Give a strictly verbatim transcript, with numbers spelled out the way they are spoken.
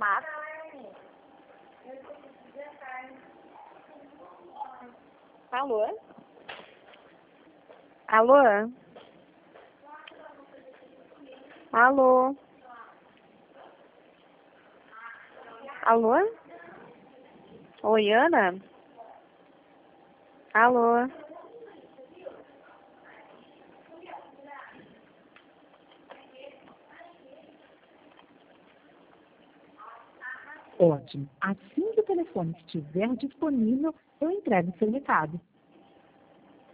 Mas... Alô? Alô? Alô? Alô? Oi, Ana? Alô? Ótimo. Assim que o telefone estiver disponível, eu entrego o seu recado.